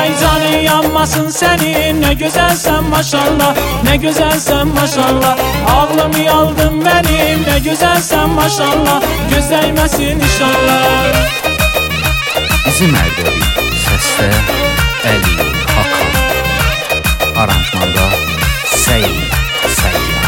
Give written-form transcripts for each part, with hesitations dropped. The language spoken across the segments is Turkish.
Ay canın yanmasın senin, ne güzelsen maşallah, ne güzelsen maşallah. Ağlımı aldın benim, ne güzelsen maşallah, göz değmesin inşallah. Bizim Ərdəbil səsdə Əli Hakan, aranjmanda Seyid Səyyah.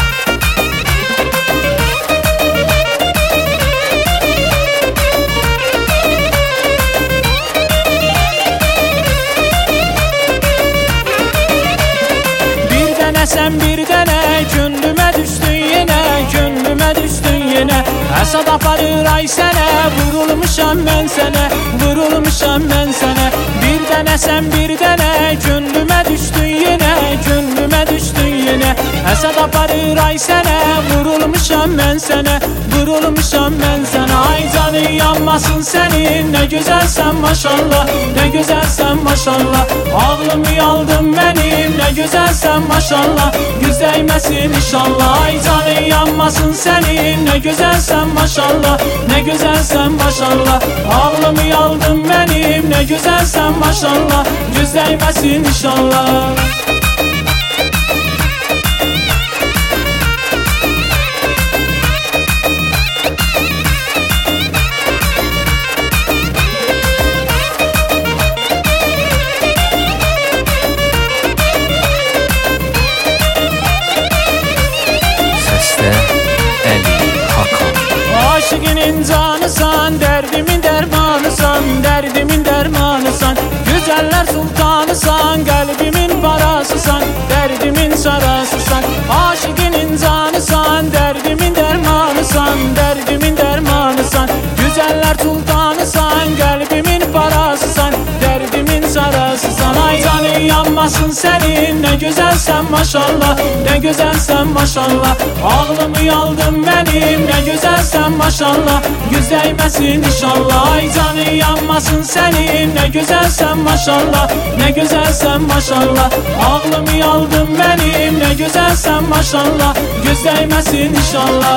Sen bir dene, gönlüme düştün yine, gönlüme düştün yine. Əsad aparır ay sənə, vurulmuşam mən sənə, vurulmuşam mən sənə. Bir dene sen bir dene, gönlüme düştün yine, gönlüme düştün yine. Əsad aparır ay sənə, vurulmuşam mən sənə, vurulmuşam mən sənə. Ay canın yanmasın senin, ne güzelsen maşallah, ne güzelsen maşallah. Ağlımı aldın benim, ne güzelsen maşallah, göz değmesin inşallah. Ay canın yanmasın senin, ne güzelsen maşallah, ne güzelsen maşallah. Ağlımı aldın benim, ne güzelsen maşallah, göz değmesin inşallah. Aşıkının canısan, derdimin dermanısan, derdimin dermanısan. Güzeller sultanısan, kalbimin parasısan, derdimin sarasısan. Aşıkının canısan, derdimin dermanısan, derdimin dermanısan. Güzeller sultanısan, kalbimin parasısan, derdimin sarasısan. Ay canın yanmasın senin, ne güzelsen maşallah, ne güzelsen maşallah. Ağlımı aldın benim, ne güzelsen maşallah, göz değmesin inşallah. Ay canın yanmasın senin, ne güzelsen maşallah, ne güzelsen maşallah. Ağlımı aldın benim, ne güzelsen maşallah, göz değmesin inşallah.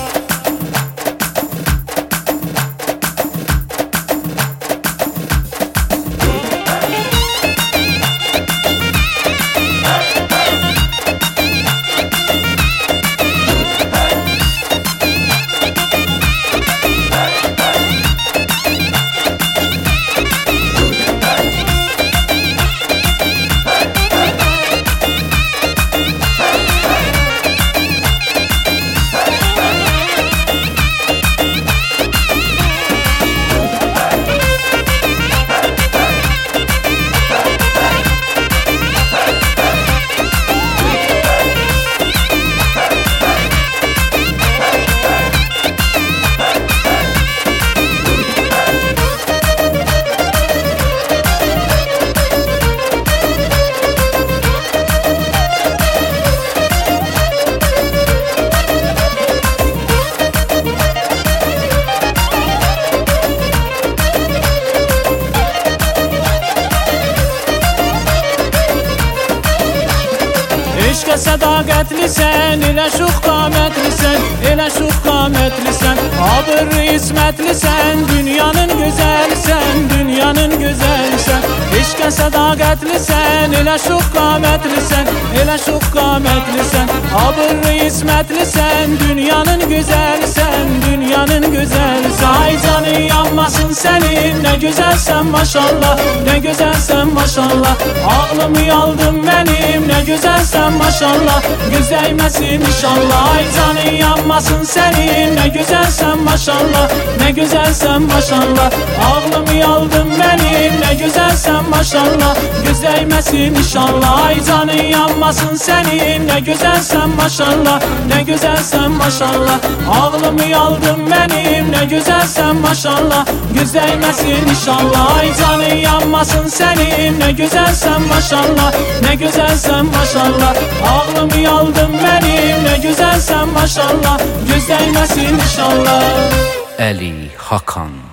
İşqə sədaqətlisən, elə şuqqamətlisən, elə şuqqamətlisən. Abırlı ismətlisən, dünyanın gözəlisən, dünyanın gözəlisən. İşqə sədaqətlisən, elə şuqqamətlisən, elə şuqqamətlisən. Abırlı ismətlisən, dünyanın gözəlisən, dünyanın gözəlisən. Ay canın yanmasın senin, ne güzelsen maşallah, ne güzelsen maşallah. Ağlımı aldın benim, ne güzelsen maşallah, göz değmesin inşallah. Ay canın yanmasın senin, ne güzelsen maşallah, ne güzelsen maşallah. Ağlımı aldın benim, ne güzelsen maşallah, göz değmesin inşallah. Ay canın yanmasın senin, ne güzelsen maşallah, ne güzelsen maşallah. Ağlımı aldın benim, ne güzelsen maşallah, göz değmesin inşallah. Ay canın yanmasın senin, ne güzelsen maşallah, ne güzelsen maşallah. Ağlımı aldın benim, ne güzelsen maşallah, göz değmesin inşallah. Əli Hakan.